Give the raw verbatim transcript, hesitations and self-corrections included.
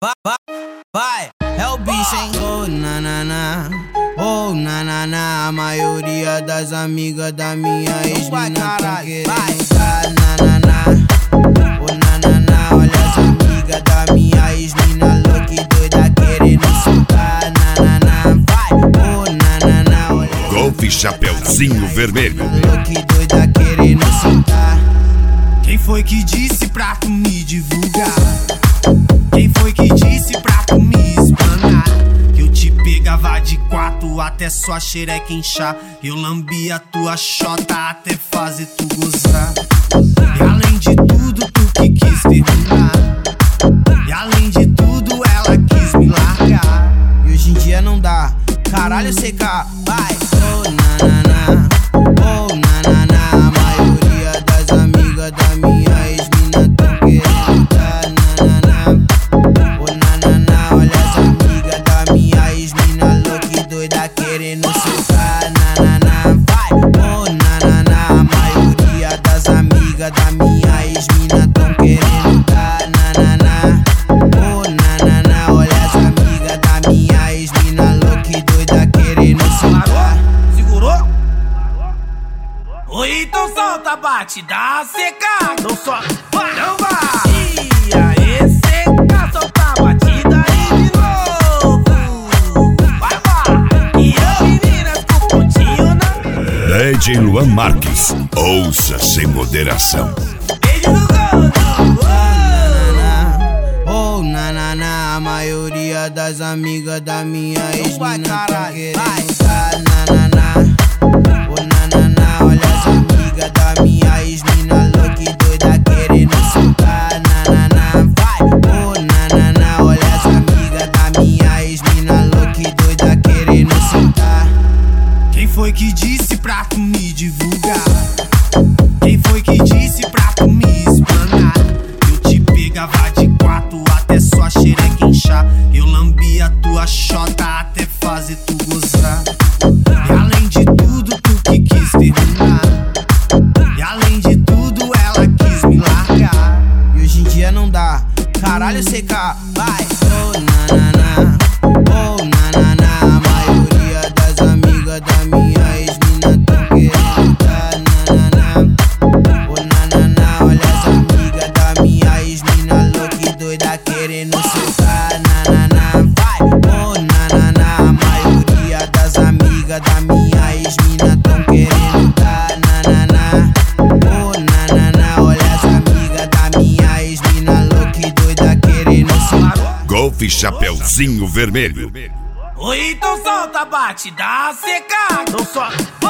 vai, vai, é o bicho, hein? Oh, nanana, oh, nanana, a maioria das amigas da minha ex-mina tão querendo dar, nanana. Oh, nanana, olha as amigas da minha ex-mina louca e doida querendo soltar, nanana. Vai, oh, nanana, olha Golfe Chapeuzinho Vermelho. louca e doida querendo soltar. Quem foi que disse pra tu me divulgar? Quem foi que disse pra tu me espanar? Que eu te pegava de quatro até sua xereca inchar. Eu lambia tua xota até fazer tu gozar. E além de tudo, tu que quis terminar. E além de tudo, ela quis me largar. E hoje em dia não dá, caralho, C K, vai. Oh, nanana, oh, nanana, a maioria das amigas da minha ex-mina tão querendo dar, nanana. Oh, nanana, olha as amigas da minha ex-mina louca e doida querendo soltar, nanana. Vai, oh, nanana, a maioria das amigas da minha ex-mina tão querendo dar, nanana. Oh, nanana, olha as amigas da minha ex-mina louca e doida querendo soltar. Segurou? Ou então solta, bate, dá seca. Não só, vai, não vai. E aí, seca, solta a batida aí de novo. Vai, vai. E as meninas com pontinho na D J Luan Marques, ouça sem moderação. beijo no gordo. Oh, nanana, a maioria das amigas da minha ex-mina tão querendo dar, nanana. Oh, nanana, olha as amigas da minha ex-mina louca e doida querendo soltar, nanana. Vai, oh, nanana, olha as amigas da minha ex-mina louca e doida querendo soltar. Quem foi que disse pra tu me divulgar? Quem foi que disse pra tu me espanar? Eu te pegava de quatro até sua xereca inchar. Eu lambia tua xota até fazer tu gozar. E além de tudo, tu que quis terminar. E além de tudo, ela quis me largar. E hoje em dia não dá, caralho, C K, vai. Oh, nanana, oh, nanana, a maioria das amigas da minha ex-mina tão querendo dar, nanana. Oh, nanana, olha as amigas da minha ex-mina louca e doida querendo soltar, nanana. Vai, oh, nanana, a maioria das amigas da minha ex-mina tão querendo dar, nanana. Oh, nanana, olha as amigas da minha ex-mina louca e doida querendo soltar. Golfe Chapeuzinho Vermelho. Ou então solta, bate, dá seca. Não só.